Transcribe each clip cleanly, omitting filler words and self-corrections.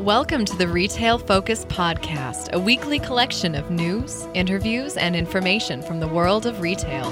Welcome to the Retail Focus Podcast, a weekly collection of news, interviews, and information from the world of retail.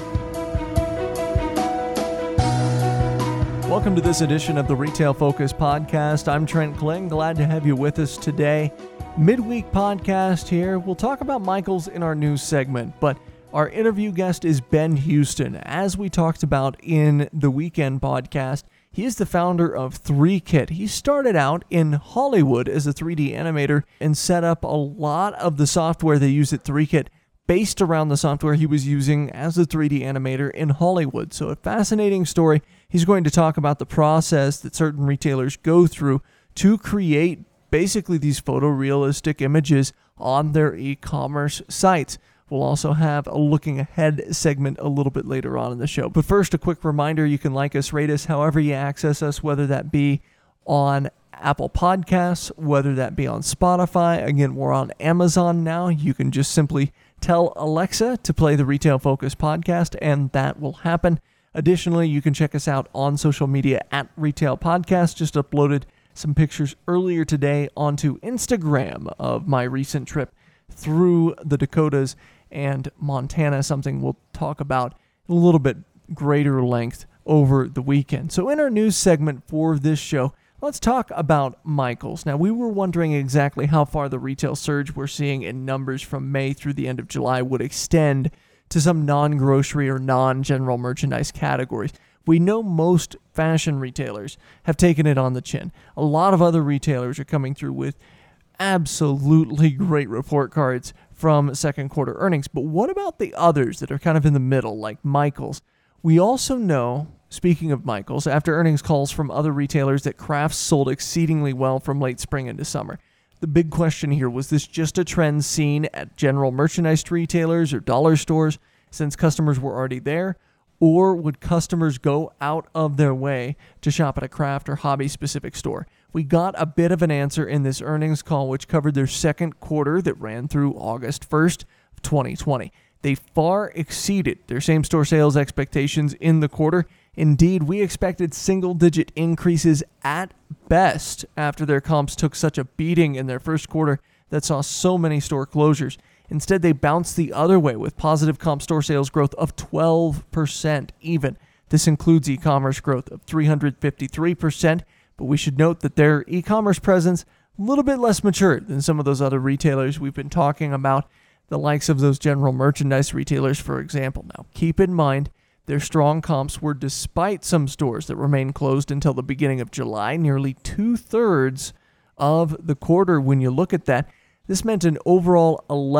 Welcome to this edition of the Retail Focus Podcast. I'm Trent Kling. Glad to have you with us today. Midweek podcast here. We'll talk about Michaels in our news segment, but our interview guest is Ben Houston. As we talked about in the weekend podcast, he is the founder of 3Kit. He started out in Hollywood as a 3D animator and set up a lot of the software they use at 3Kit based around the software he was using as a 3D animator in Hollywood. So a fascinating story. He's going to talk about the process that certain retailers go through to create basically these photorealistic images on their e-commerce sites. We'll also have a looking ahead segment a little bit later on in the show. But first, a quick reminder, you can like us, rate us, however you access us, whether that be on Apple Podcasts, whether that be on Spotify. Again, we're on Amazon now. You can just simply tell Alexa to play the Retail Focus podcast, and that will happen. Additionally, you can check us out on social media at Retail Podcast. Just uploaded some pictures earlier today onto Instagram of my recent trip through the Dakotas and Montana, something we'll talk about in a little bit greater length over the weekend. So in our news segment for this show, let's talk about Michaels. Now, we were wondering exactly how far the retail surge we're seeing in numbers from May through the end of July would extend to some non-grocery or non-general merchandise categories. We know most fashion retailers have taken it on the chin. A lot of other retailers are coming through with absolutely great report cards from second quarter earnings. But what about the others that are kind of in the middle, like Michaels? We also know, speaking of Michaels, after earnings calls from other retailers, that crafts sold exceedingly well from late spring into summer. The big question here, was this just a trend seen at general merchandise retailers or dollar stores since customers were already there? Or would customers go out of their way to shop at a craft or hobby-specific store? We got a bit of an answer in this earnings call, which covered their second quarter that ran through August 1st of 2020. They far exceeded their same-store sales expectations in the quarter. Indeed, we expected single-digit increases at best after their comps took such a beating in their first quarter that saw so many store closures. Instead, they bounced the other way with positive comp store sales growth of 12% even. This includes e-commerce growth of 353%, but we should note that their e-commerce presence a little bit less mature than some of those other retailers we've been talking about, the likes of those general merchandise retailers, for example. Now, keep in mind, their strong comps were despite some stores that remained closed until the beginning of July, nearly 2/3 of the quarter when you look at that. This meant an overall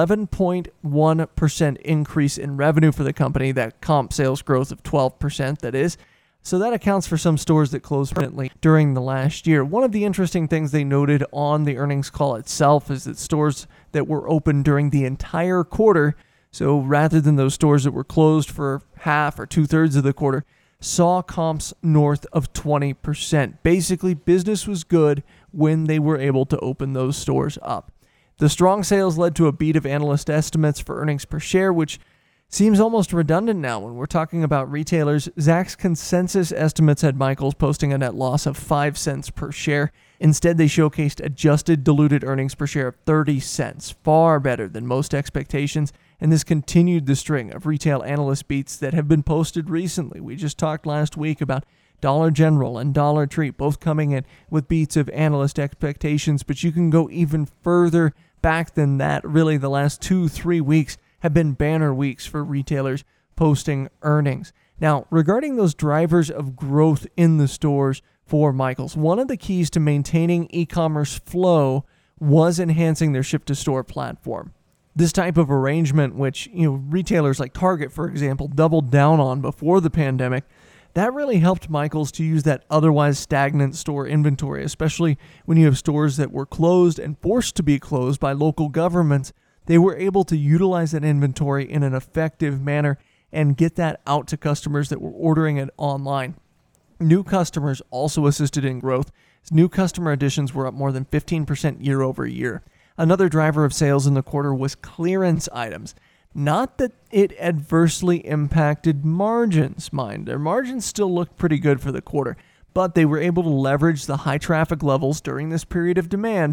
11.1% increase in revenue for the company, that comp sales growth of 12%, that is. So that accounts for some stores that closed permanently during the last year. One of the interesting things they noted on the earnings call itself is that stores that were open during the entire quarter, so rather than those stores that were closed for half or 2/3 of the quarter, saw comps north of 20%. Basically, business was good when they were able to open those stores up. The strong sales led to a beat of analyst estimates for earnings per share, which seems almost redundant now when we're talking about retailers. Zacks consensus estimates had Michaels posting a net loss of 5 cents per share. Instead, they showcased adjusted diluted earnings per share of 30 cents, far better than most expectations, and this continued the string of retail analyst beats that have been posted recently. We just talked last week about Dollar General and Dollar Tree both coming in with beats of analyst expectations, but you can go even further back than that. Really, the last 2-3 weeks have been banner weeks for retailers posting earnings. Now, regarding those drivers of growth in the stores for Michaels, one of the keys to maintaining e-commerce flow was enhancing their ship-to-store platform. This type of arrangement, which retailers like Target, for example, doubled down on before the pandemic, that really helped Michaels to use that otherwise stagnant store inventory, especially when you have stores that were closed and forced to be closed by local governments. They were able to utilize that inventory in an effective manner and get that out to customers that were ordering it online. New customers also assisted in growth. New customer additions were up more than 15% year over year. Another driver of sales in the quarter was clearance items. Not that it adversely impacted margins, mind. Their margins still looked pretty good for the quarter, but they were able to leverage the high traffic levels during this period of demand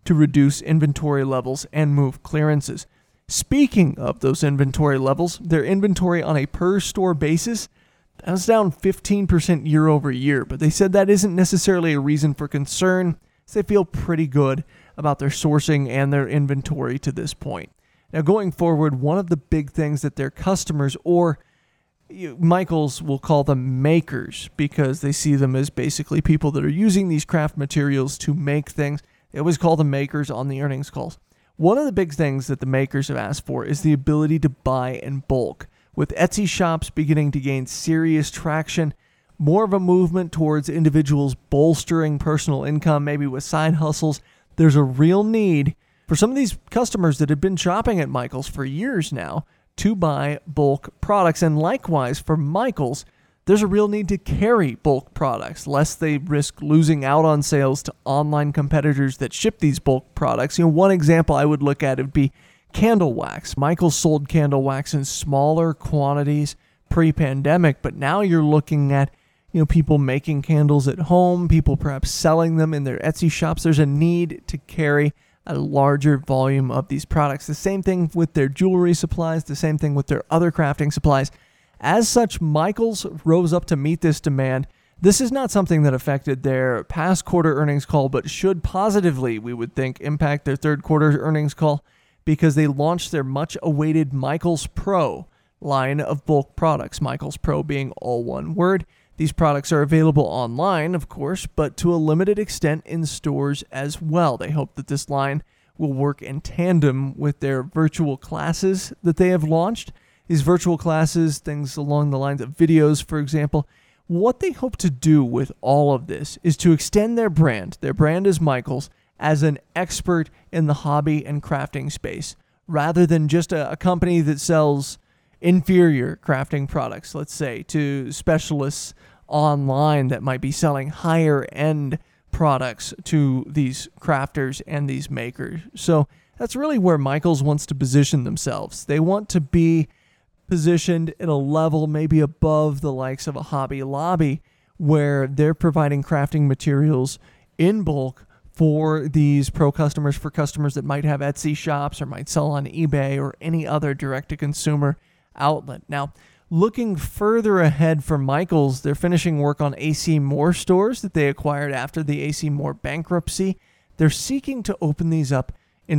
to reduce inventory levels and move clearances. Speaking of those inventory levels, their inventory on a per-store basis, that was down 15% year over year, but they said that isn't necessarily a reason for concern, as they feel pretty good about their sourcing and their inventory to this point. Now, going forward, one of the big things that their customers, or Michaels will call them makers, because they see them as basically people that are using these craft materials to make things. They always call them makers on the earnings calls. One of the big things that the makers have asked for is the ability to buy in bulk. With Etsy shops beginning to gain serious traction, more of a movement towards individuals bolstering personal income, maybe with side hustles, there's a real need for some of these customers that have been shopping at Michaels for years now to buy bulk products. And likewise, for Michaels, there's a real need to carry bulk products, lest they risk losing out on sales to online competitors that ship these bulk products. One example I would look at would be candle wax. Michaels sold candle wax in smaller quantities pre-pandemic, but now you're looking at people making candles at home, people perhaps selling them in their Etsy shops. There's a need to carry a larger volume of these products. The same thing with their jewelry supplies, the same thing with their other crafting supplies. As such, Michaels rose up to meet this demand. This is not something that affected their past quarter earnings call, but should positively, we would think, impact their third quarter earnings call, because they launched their much-awaited Michaels Pro line of bulk products, Michaels Pro being all one word. These products are available online, of course, but to a limited extent in stores as well. They hope that this line will work in tandem with their virtual classes that they have launched. These virtual classes, things along the lines of videos, for example, what they hope to do with all of this is to extend their brand. Their brand is Michaels as an expert in the hobby and crafting space, rather than just a company that sells inferior crafting products, let's say, to specialists online that might be selling higher end products to these crafters and these makers. So that's really where Michaels wants to position themselves. They want to be positioned at a level maybe above the likes of a Hobby Lobby, where they're providing crafting materials in bulk for these pro customers, for customers that might have Etsy shops or might sell on eBay or any other direct-to-consumer outlet. Now, looking further ahead for Michaels, they're finishing work on AC Moore stores that they acquired after the AC Moore bankruptcy. They're seeking to open these up in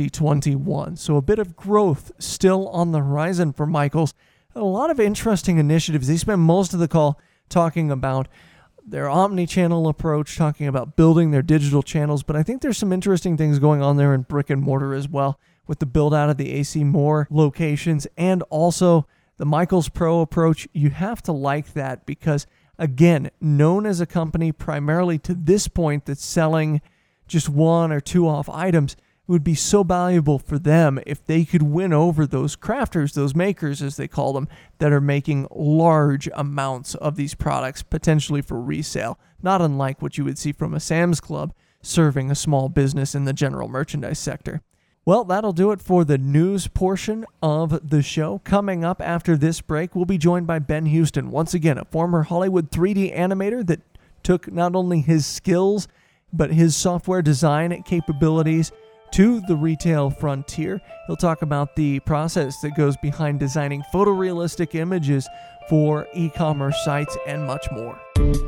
2021. So a bit of growth still on the horizon for Michaels. A lot of interesting initiatives. They spent most of the call talking about their omni-channel approach, talking about building their digital channels, but I think there's some interesting things going on there in brick and mortar as well, with the build out of the AC Moore locations and also the Michaels Pro approach. You have to like that because, again, known as a company primarily to this point that's selling just one or two off items, it would be so valuable for them if they could win over those crafters, those makers, as they call them, that are making large amounts of these products, potentially for resale, not unlike what you would see from a Sam's Club serving a small business in the general merchandise sector. Well, that'll do it for the news portion of the show. Coming up after this break, we'll be joined by Ben Houston, once again, a former Hollywood 3D animator that took not only his skills, but his software design capabilities to the retail frontier. He'll talk about the process that goes behind designing photorealistic images for e-commerce sites and much more.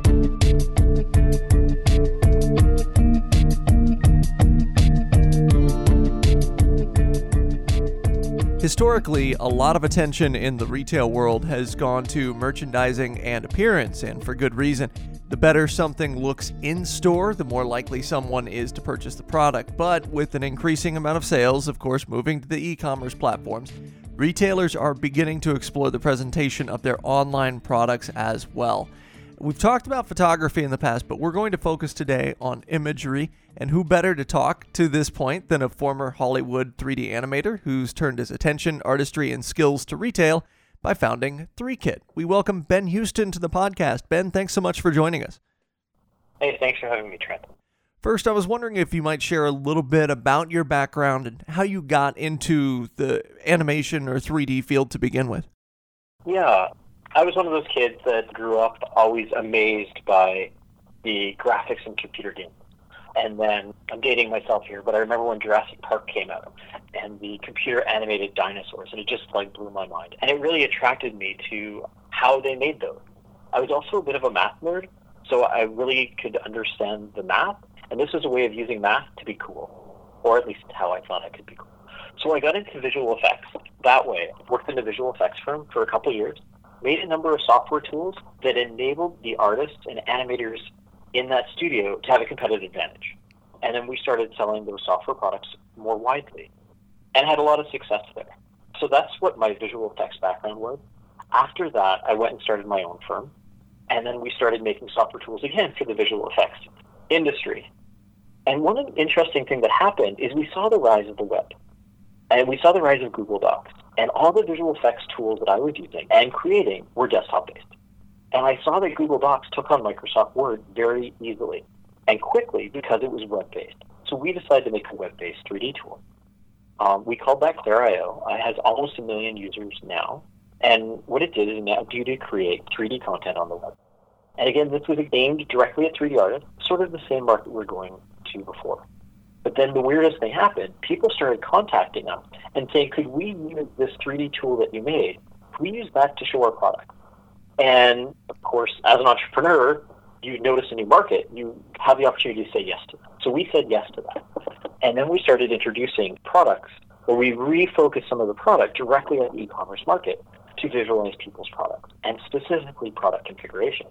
Historically, a lot of attention in the retail world has gone to merchandising and appearance, and for good reason. The better something looks in store, the more likely someone is to purchase the product. But with an increasing amount of sales, of course, moving to the e-commerce platforms, retailers are beginning to explore the presentation of their online products as well. We've talked about photography in the past, but we're going to focus today on imagery, and who better to talk to this point than a former Hollywood 3D animator who's turned his attention, artistry, and skills to retail by founding 3Kit. We welcome Ben Houston to the podcast. Ben, thanks so much for joining us. Hey, thanks for having me, Trent. First, I was wondering if you might share a little bit about your background and how you got into the animation or 3D field to begin with. Yeah, I was one of those kids that grew up always amazed by the graphics in computer games. And then, I'm dating myself here, but I remember when Jurassic Park came out and the computer animated dinosaurs, and it just like blew my mind. And it really attracted me to how they made those. I was also a bit of a math nerd, so I really could understand the math, and this was a way of using math to be cool, or at least how I thought I could be cool. So I got into visual effects that way. Worked in a visual effects firm for a couple of years, made a number of software tools that enabled the artists and animators in that studio to have a competitive advantage. And then we started selling those software products more widely and had a lot of success there. So that's what my visual effects background was. After that, I went and started my own firm. And then we started making software tools again for the visual effects industry. And one interesting thing that happened is we saw the rise of the web. And we saw the rise of Google Docs. And all the visual effects tools that I was using and creating were desktop-based. And I saw that Google Docs took on Microsoft Word very easily and quickly because it was web-based. So we decided to make a web-based 3D tool. We called that Claire.io. It has almost 1 million users now. And what it did is now you to create 3D content on the web. And again, this was aimed directly at 3D artists, sort of the same market we're going to before. But then the weirdest thing happened. People started contacting us and saying, could we use this 3D tool that you made? Could we use that to show our product? And of course, as an entrepreneur, you notice a new market, you have the opportunity to say yes to that. So we said yes to that. And then we started introducing products where we refocused some of the product directly at the e-commerce market to visualize people's products and specifically product configuration.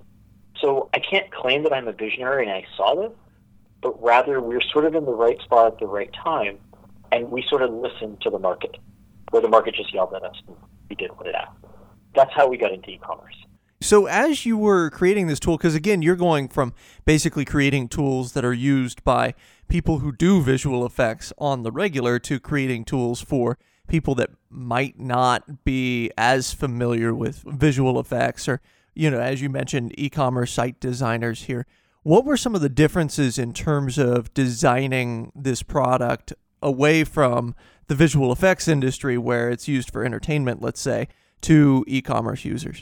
So I can't claim that I'm a visionary and I saw this, but rather we're sort of in the right spot at the right time, and we sort of listened to the market, where the market just yelled at us and we did what it asked. That's how we got into e-commerce. So as you were creating this tool, because again, you're going from basically creating tools that are used by people who do visual effects on the regular to creating tools for people that might not be as familiar with visual effects or, as you mentioned, e-commerce site designers here. What were some of the differences in terms of designing this product away from the visual effects industry where it's used for entertainment, let's say, to e-commerce users?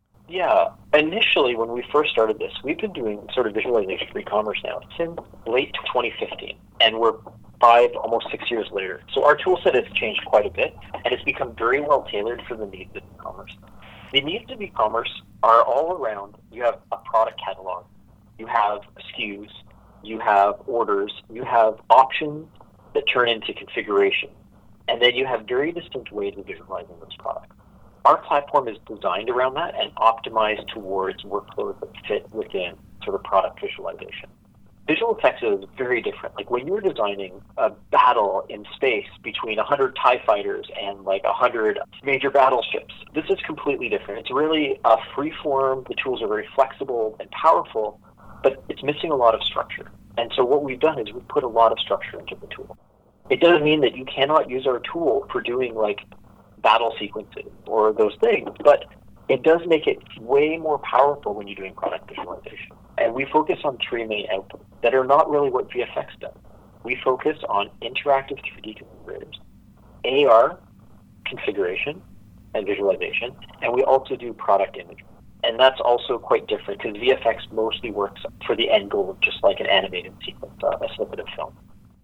Yeah, initially when we first started this, we've been doing sort of visualization for e-commerce now since late 2015, and we're 5, almost 6 years later. So our tool set has changed quite a bit, and it's become very well tailored for the needs of e-commerce. The needs of e-commerce are all around. You have a product catalog, you have SKUs, you have orders, you have options that turn into configuration, and then you have very distinct ways of visualizing those products. Our platform is designed around that and optimized towards workflows that fit within sort of product visualization. Visual effects is very different. Like when you're designing a battle in space between 100 TIE fighters and like 100 major battleships, this is completely different. It's really a free form. The tools are very flexible and powerful, but it's missing a lot of structure. And so what we've done is we've put a lot of structure into the tool. It doesn't mean that you cannot use our tool for doing like battle sequences or those things, but it does make it way more powerful when you're doing product visualization. And we focus on 3 main outputs that are not really what VFX does. We focus on interactive 3D configurators, AR configuration and visualization, and we also do product imagery. And that's also quite different because VFX mostly works for the end goal of just like an animated sequence, a snippet of film.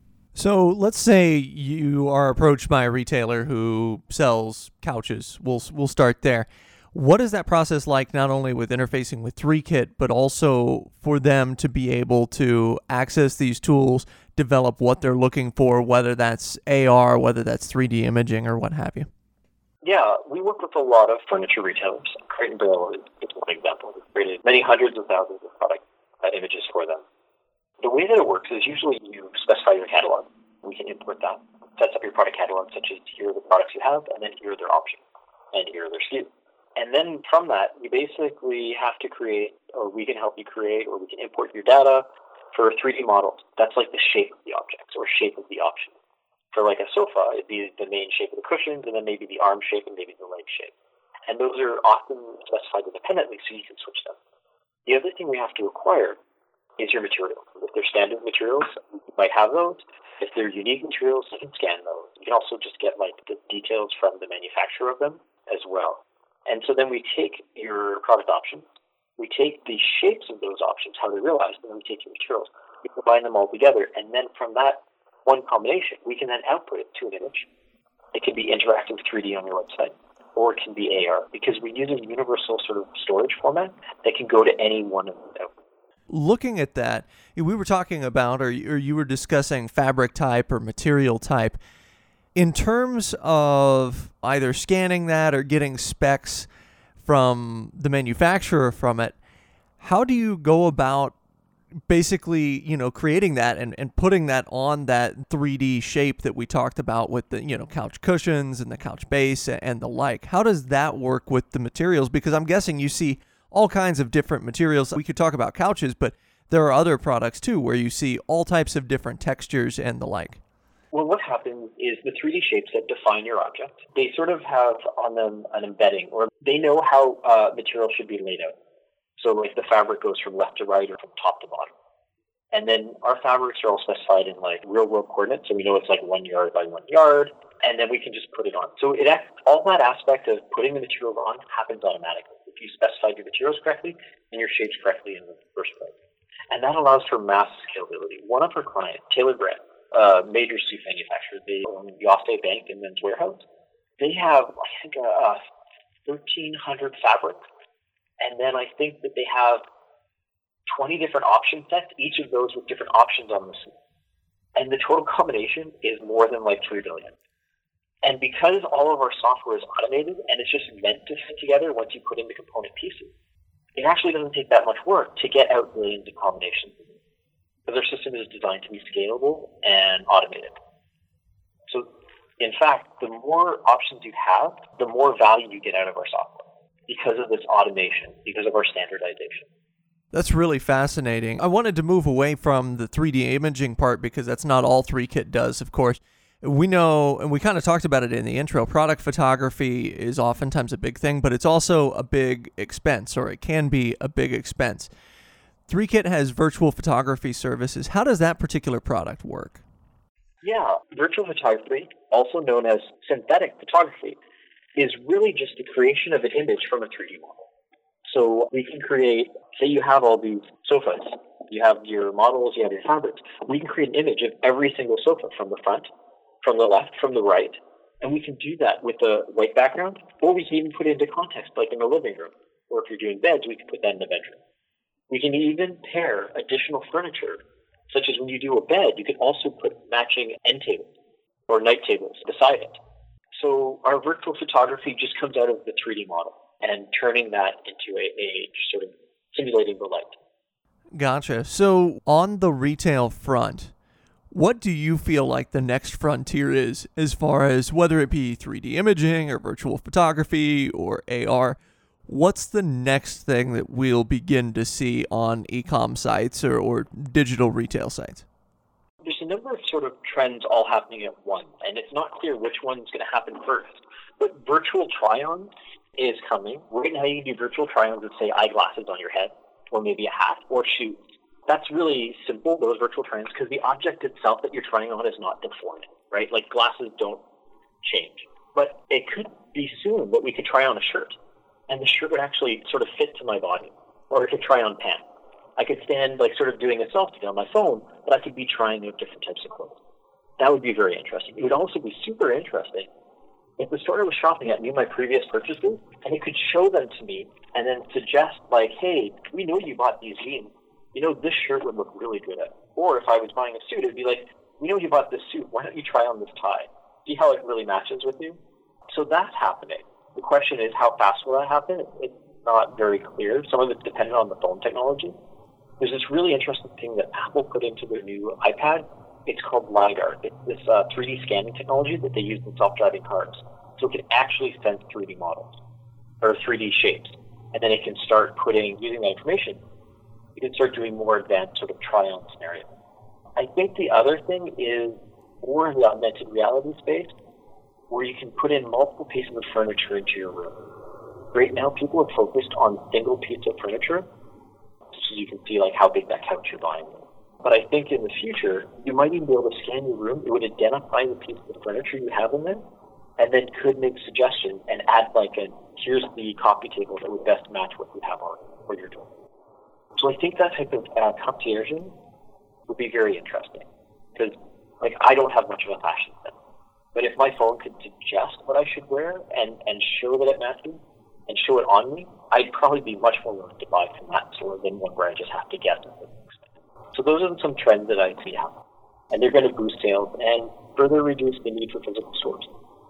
So let's say you are approached by a retailer who sells couches. We'll start there. What is that process like, not only with interfacing with 3Kit, but also for them to be able to access these tools, develop what they're looking for, whether that's AR, whether that's 3D imaging, or what have you? Yeah, we work with a lot of furniture retailers. Crate & Barrel is one example. We've created many hundreds of thousands of product images for them. The way that it works is usually you specify your catalog. We can import that. Sets up your product catalog, such as here are the products you have, and then here are their options, and here are their SKUs. And then from that, you basically have to create, or we can help you create, or we can import your data for 3D models. That's like the shape of the objects, or shape of the options. For like a sofa, it'd be the main shape of the cushions, and then maybe the arm shape, and maybe the leg shape. And those are often specified independently, so you can switch them. The other thing we have to acquire is your materials. If they're standard materials, you might have those. If they're unique materials, you can scan those. You can also just get like the details from the manufacturer of them as well. And so then we take your product options We take the shapes of those options, how they're realized, and then we take the materials. We combine them all together, and then from that one combination, we can then output it to an image. It can be interactive 3D on your website, or it can be AR, because we use a universal sort of storage format that can go to any one of them. Looking at that, we were talking about, or you were discussing fabric type or material type. In terms of either scanning that or getting specs from the manufacturer from it, how do you go about basically, creating that and putting that on that 3D shape that we talked about with the, couch cushions and the couch base and the like? How does that work with the materials? Because I'm guessing you see all kinds of different materials. We could talk about couches, but there are other products too where you see all types of different textures and the like. Well, what happens is the 3D shapes that define your object, they sort of have on them an embedding, or they know how material should be laid out. So like the fabric goes from left to right or from top to bottom. And then our fabrics are all specified in like real world coordinates. So we know it's like 1 yard by 1 yard, and then we can just put it on. So all that aspect of putting the material on happens automatically if you specified your materials correctly and your shapes correctly in the first place. And that allows for mass scalability. One of our clients, Taylor Brand, major suit manufacturer, they own Yoste Bank and Men's Warehouse. They have, I think, 1,300 fabrics. And then I think that they have 20 different option sets, each of those with different options on the suit. And the total combination is more than like 3 billion. And because all of our software is automated and it's just meant to fit together once you put in the component pieces, it actually doesn't take that much work to get out billions of combinations. Because our system is designed to be scalable and automated. So, in fact, the more options you have, the more value you get out of our software because of this automation, because of our standardization. That's really fascinating. I wanted to move away from the 3D imaging part because that's not all 3Kit does, of course. We know, and we kind of talked about it in the intro, product photography is oftentimes a big thing, but it's also a big expense, or it can be a big expense. 3Kit has virtual photography services. How does that particular product work? Yeah, virtual photography, also known as synthetic photography, is really just the creation of an image from a 3D model. So we can create, say you have all these sofas, you have your models, you have your fabrics. We can create an image of every single sofa from the front, from the left, from the right, and we can do that with a white background, or we can even put it into context, like in the living room, or if you're doing beds, we can put that in the bedroom. We can even pair additional furniture, such as when you do a bed, you can also put matching end tables or night tables beside it. So our virtual photography just comes out of the 3D model and turning that into a sort of simulating the light. Gotcha. So on the retail front, what do you feel like the next frontier is as far as whether it be 3D imaging or virtual photography or AR? What's the next thing that we'll begin to see on e-com sites or digital retail sites? There's a number of sort of trends all happening at once, and it's not clear which one's going to happen first. But virtual try-on is coming. Right now you can do virtual try-ons with, say, eyeglasses on your head, or maybe a hat, or shoes. That's really simple, those virtual try-ons, because the object itself that you're trying on is not deformed, right? Like glasses don't change. But it could be soon that we could try on a shirt, and the shirt would actually sort of fit to my body. Or I could try on pants. I could stand like sort of doing a selfie on my phone, but I could be trying out different types of clothes. That would be very interesting. It would also be super interesting if the store I was shopping at knew my previous purchases, and it could show them to me and then suggest like, hey, we know you bought these jeans. You know, this shirt would look really good at. Or if I was buying a suit, it'd be like, we know you bought this suit. Why don't you try on this tie? See how it really matches with you? So that's happening. The question is, how fast will that happen? It's not very clear. Some of it's dependent on the phone technology. There's this really interesting thing that Apple put into their new iPad. It's called LiDAR. It's this 3D scanning technology that they use in self-driving cars. So it can actually sense 3D models or 3D shapes. And then it can start using that information, you can start doing more advanced sort of try-on scenarios. I think the other thing is more in the augmented reality space, where you can put in multiple pieces of furniture into your room. Right now, people are focused on single piece of furniture, so you can see like how big that couch you're buying. But I think in the future, you might even be able to scan your room. It would identify the piece of furniture you have in there, and then could make suggestions and add like here's the coffee table that would best match what you have on. what you're doing. So I think that type of comparison would be very interesting, because I don't have much of a fashion sense. But if my phone could suggest what I should wear and show that it matches and show it on me, I'd probably be much more willing to buy from that store than one where I just have to guess. So those are some trends that I see happen. And they're going to boost sales and further reduce the need for physical stores.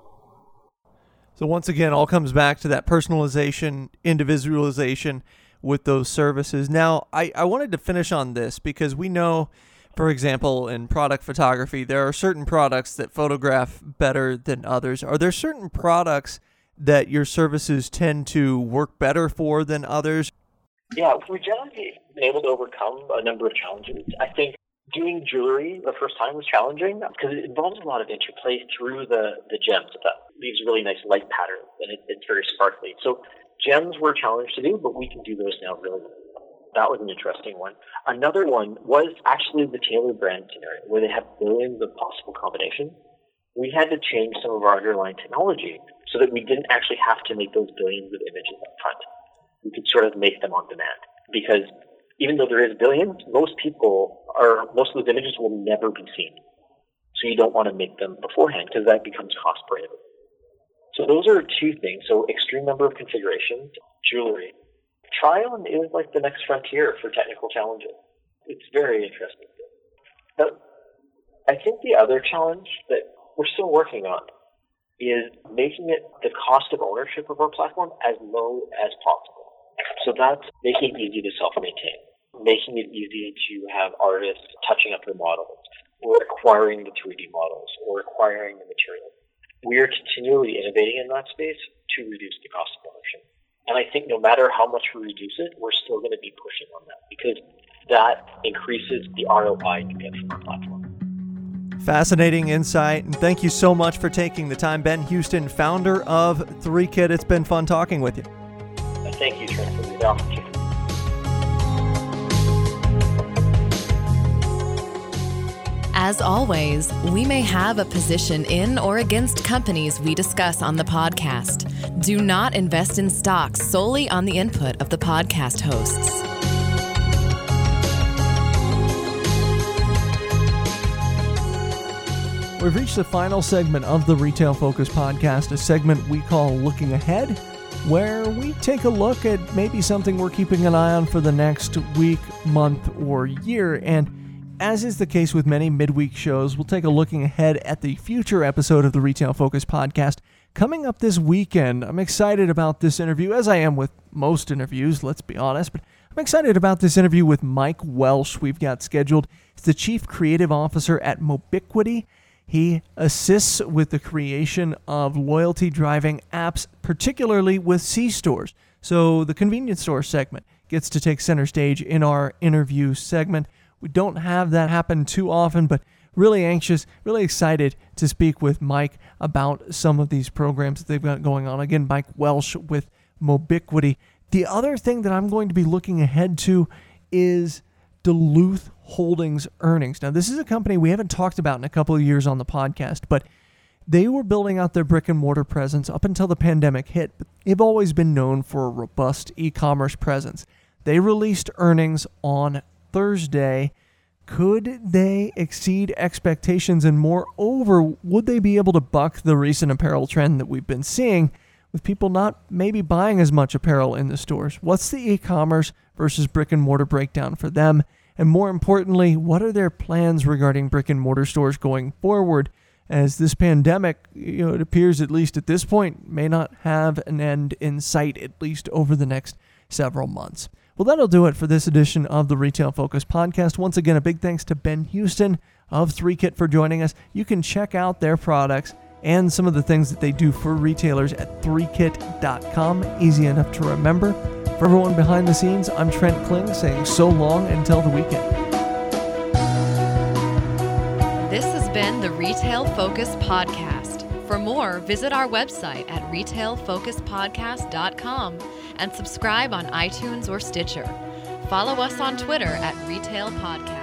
So once again, all comes back to that personalization, individualization with those services. Now, I wanted to finish on this because we know, for example, in product photography, there are certain products that photograph better than others. Are there certain products that your services tend to work better for than others? Yeah, we've generally been able to overcome a number of challenges. I think doing jewelry the first time was challenging because it involves a lot of interplay through the gems. That leaves really nice light patterns, and it's very sparkly. So gems were a challenge to do, but we can do those now really well. That was an interesting one. Another one was actually the Taylor brand scenario, where they have billions of possible combinations. We had to change some of our underlying technology so that we didn't actually have to make those billions of images up front. We could sort of make them on demand, because even though there is billions, most of those images will never be seen. So you don't want to make them beforehand because that becomes cost prohibitive. So those are two things. So extreme number of configurations, jewelry. Try-on is like the next frontier for technical challenges. It's very interesting. But I think the other challenge that we're still working on is making it the cost of ownership of our platform as low as possible. So that's making it easy to self-maintain, making it easy to have artists touching up their models, or acquiring the 3D models, or acquiring the materials. We are continually innovating in that space to reduce the cost of ownership. And I think no matter how much we reduce it, we're still going to be pushing on that, because that increases the ROI you get from our platform. Fascinating insight, and thank you so much for taking the time. Ben Houston, founder of 3Kit. It's been fun talking with you. Thank you, Trent, for the opportunity. As always, we may have a position in or against companies we discuss on the podcast. Do not invest in stocks solely on the input of the podcast hosts. We've reached the final segment of the Retail Focus podcast, a segment we call Looking Ahead, where we take a look at maybe something we're keeping an eye on for the next week, month, or year. And as is the case with many midweek shows, we'll take a looking ahead at the future episode of the Retail Focus podcast coming up this weekend. I'm excited about this interview, as I am with most interviews, let's be honest, but I'm excited about this interview with Mike Welsh we've got scheduled. He's the Chief Creative Officer at Mobiquity. He assists with the creation of loyalty-driving apps, particularly with C-stores. So the convenience store segment gets to take center stage in our interview segment. We don't have that happen too often, but really anxious, really excited to speak with Mike about some of these programs that they've got going on. Again, Mike Welsh with Mobiquity. The other thing that I'm going to be looking ahead to is Duluth Holdings earnings. Now, this is a company we haven't talked about in a couple of years on the podcast, but they were building out their brick and mortar presence up until the pandemic hit. But they've always been known for a robust e-commerce presence. They released earnings on Thursday. Could they exceed expectations, and moreover, would they be able to buck the recent apparel trend that we've been seeing with people not maybe buying as much apparel in the stores? What's the e-commerce versus brick and mortar breakdown for them? And more importantly, what are their plans regarding brick and mortar stores going forward, as this pandemic, it appears, at least at this point, may not have an end in sight, at least over the next several months. Well, that'll do it for this edition of the Retail Focus podcast. Once again, a big thanks to Ben Houston of 3Kit for joining us. You can check out their products and some of the things that they do for retailers at 3kit.com. Easy enough to remember. For everyone behind the scenes, I'm Trent Kling saying so long until the weekend. This has been the Retail Focus Podcast. For more, visit our website at retailfocuspodcast.com and subscribe on iTunes or Stitcher. Follow us on Twitter at Retail Podcast.